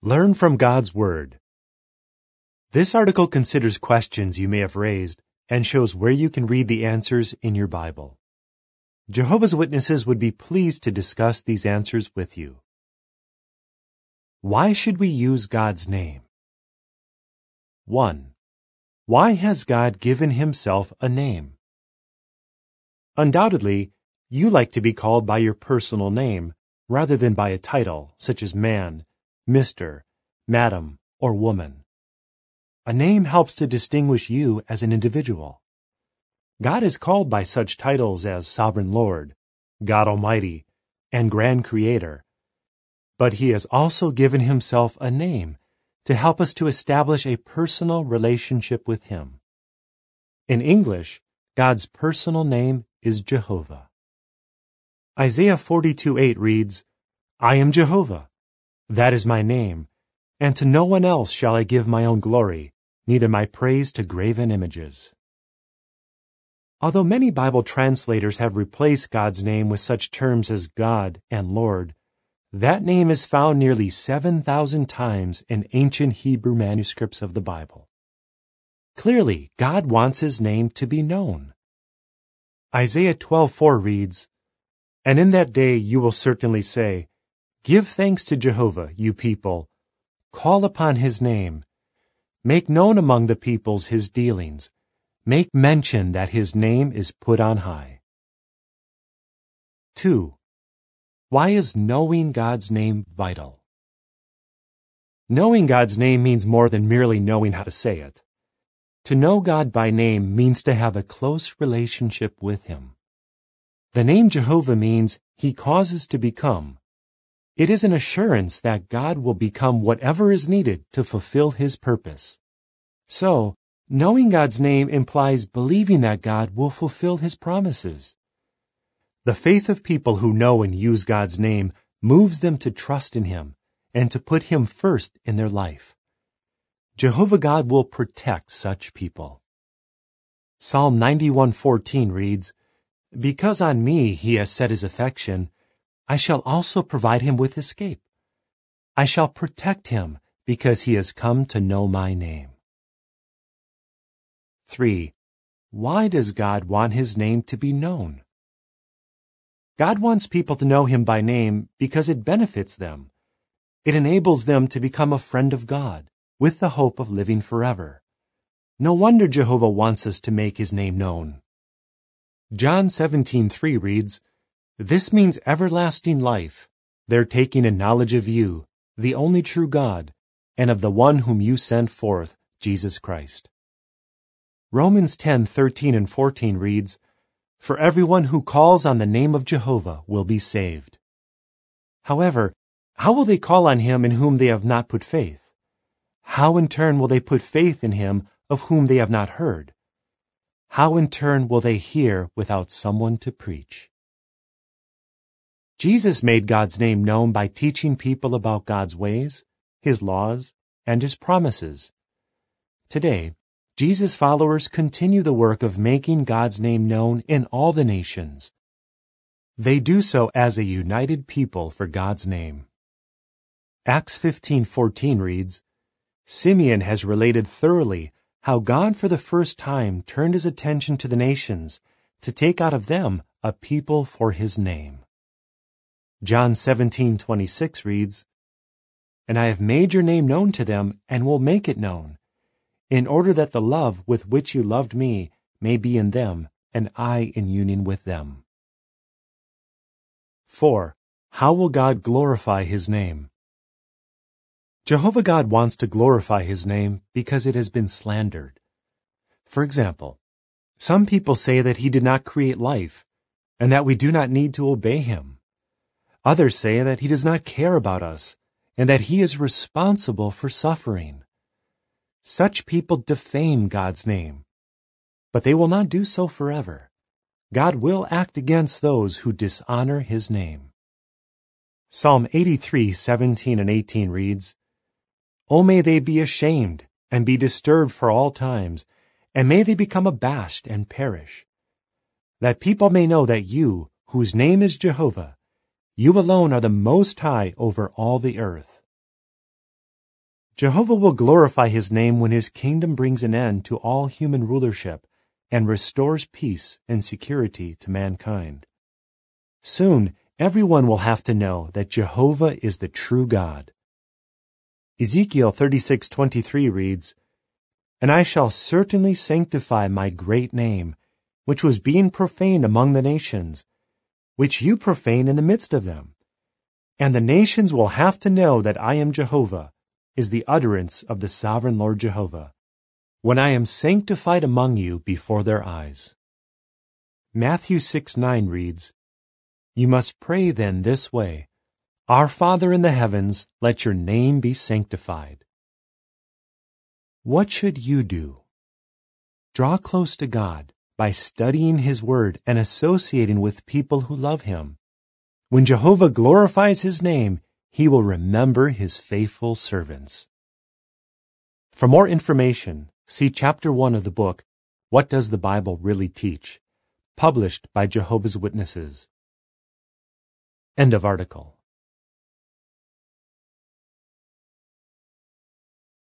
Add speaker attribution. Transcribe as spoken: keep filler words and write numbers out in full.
Speaker 1: Learn from God's Word. This article considers questions you may have raised and shows where you can read the answers in your Bible. Jehovah's Witnesses would be pleased to discuss these answers with you. Why should we use God's name? one. Why has God given Himself a name? Undoubtedly, you like to be called by your personal name rather than by a title such as man, Mister, Madam, or Woman. A name helps to distinguish you as an individual. God is called by such titles as Sovereign Lord, God Almighty, and Grand Creator. But He has also given Himself a name to help us to establish a personal relationship with Him. In English, God's personal name is Jehovah. Isaiah forty-two eight reads, I am Jehovah. That is my name, and to no one else shall I give my own glory, neither my praise to graven images. Although many Bible translators have replaced God's name with such terms as God and Lord, that name is found nearly seven thousand times in ancient Hebrew manuscripts of the Bible. Clearly, God wants His name to be known. Isaiah twelve four reads, And in that day you will certainly say, Give thanks to Jehovah, you people. Call upon His name. Make known among the peoples His dealings. Make mention that His name is put on high. two. Why is knowing God's name vital? Knowing God's name means more than merely knowing how to say it. To know God by name means to have a close relationship with Him. The name Jehovah means He causes to become. It is an assurance that God will become whatever is needed to fulfill His purpose. So, knowing God's name implies believing that God will fulfill His promises. The faith of people who know and use God's name moves them to trust in Him and to put Him first in their life. Jehovah God will protect such people. Psalm ninety-one fourteen reads, Because on me He has set His affection, I shall also provide him with escape. I shall protect him because he has come to know my name. three. Why does God want His name to be known? God wants people to know Him by name because it benefits them. It enables them to become a friend of God with the hope of living forever. No wonder Jehovah wants us to make His name known. John seventeen three reads, This means everlasting life, their taking a knowledge of you, the only true God, and of the one whom you sent forth, Jesus Christ. Romans ten thirteen and fourteen reads, For everyone who calls on the name of Jehovah will be saved. However, how will they call on Him in whom they have not put faith? How in turn will they put faith in Him of whom they have not heard? How in turn will they hear without someone to preach? Jesus made God's name known by teaching people about God's ways, His laws, and His promises. Today, Jesus' followers continue the work of making God's name known in all the nations. They do so as a united people for God's name. Acts fifteen fourteen reads, Simeon has related thoroughly how God for the first time turned His attention to the nations to take out of them a people for His name. John seventeen twenty-six reads, And I have made your name known to them and will make it known, in order that the love with which you loved me may be in them and I in union with them. four. How will God glorify His name? Jehovah God wants to glorify His name because it has been slandered. For example, some people say that He did not create life and that we do not need to obey Him. Others say that He does not care about us and that He is responsible for suffering. Such people defame God's name, but they will not do so forever. God will act against those who dishonor His name. Psalm eighty-three seventeen and eighteen reads, O may they be ashamed and be disturbed for all times, and may they become abashed and perish. That people may know that you, whose name is Jehovah, you alone are the Most High over all the earth. Jehovah will glorify his name when his kingdom brings an end to all human rulership and restores peace and security to mankind. Soon, everyone will have to know that Jehovah is the true God. Ezekiel thirty-six twenty-three reads, "And I shall certainly sanctify my great name, which was being profaned among the nations, which you profane in the midst of them. And the nations will have to know that I am Jehovah, is the utterance of the sovereign Lord Jehovah, when I am sanctified among you before their eyes." Matthew six nine reads, "You must pray then this way, Our Father in the heavens, let your name be sanctified." What should you do? Draw close to God by studying His Word and associating with people who love Him. When Jehovah glorifies His name, He will remember His faithful servants. For more information, see Chapter one of the book, What Does the Bible Really Teach?, published by Jehovah's Witnesses. End of article.